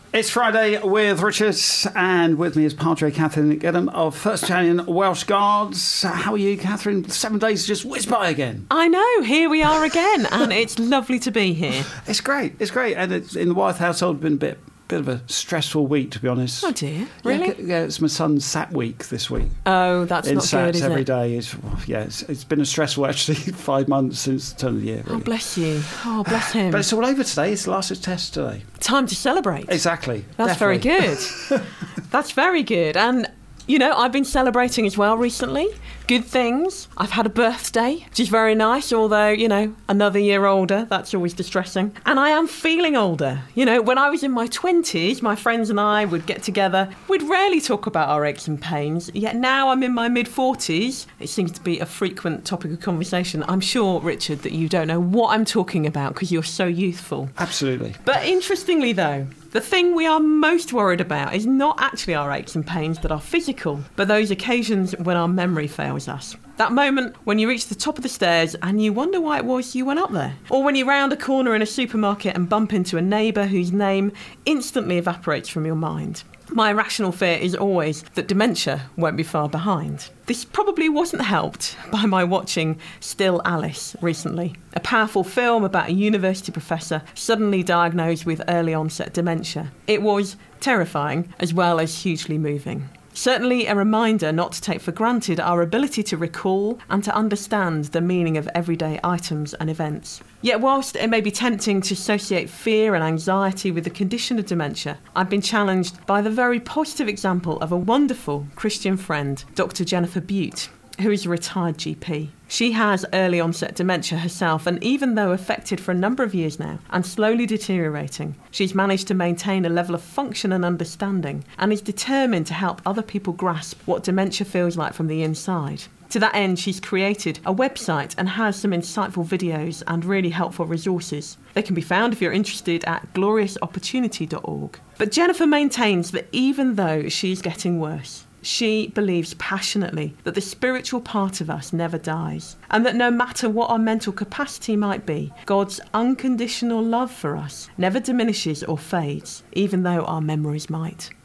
It's Friday with Richard, and with me is Padre Catherine Giddham of 1st Battalion Welsh Guards. How are you, Catherine? 7 days just whizzed by again. I know, here we are again, and it's lovely to be here. It's great, and it's in the Wyeth household been a bit of a stressful week, to be honest. Oh dear, really? Yeah, it's my son's SAT week this week. Oh, that's in not SATs good, is every it? day. It's been a stressful, actually, 5 months since the turn of the year. Really. Oh, bless you. Oh, bless him. But it's all over today. It's the last test today. Time to celebrate. Exactly. That's definitely. very good. That's very good. And, you know, I've been celebrating as well recently. Good things. I've had a birthday, which is very nice, although, you know, another year older, that's always distressing. And I am feeling older. You know, when I was in my 20s, my friends and I would get together. We'd rarely talk about our aches and pains, yet now I'm in my mid-40s. It seems to be a frequent topic of conversation. I'm sure, Richard, that you don't know what I'm talking about because you're so youthful. Absolutely. But interestingly, though, the thing we are most worried about is not actually our aches and pains that are physical, but those occasions when our memory fails us. That moment when you reach the top of the stairs and you wonder why it was you went up there. Or when you round a corner in a supermarket and bump into a neighbour whose name instantly evaporates from your mind. My irrational fear is always that dementia won't be far behind. This probably wasn't helped by my watching Still Alice recently, a powerful film about a university professor suddenly diagnosed with early onset dementia. It was terrifying as well as hugely moving. Certainly a reminder not to take for granted our ability to recall and to understand the meaning of everyday items and events. Yet whilst it may be tempting to associate fear and anxiety with the condition of dementia, I've been challenged by the very positive example of a wonderful Christian friend, Dr. Jennifer Butte, who is a retired GP. She has early onset dementia herself, and even though affected for a number of years now and slowly deteriorating, she's managed to maintain a level of function and understanding and is determined to help other people grasp what dementia feels like from the inside. To that end, she's created a website and has some insightful videos and really helpful resources. They can be found if you're interested at gloriousopportunity.org. But Jennifer maintains that even though she's getting worse, she believes passionately that the spiritual part of us never dies, and that no matter what our mental capacity might be, God's unconditional love for us never diminishes or fades, even though our memories might.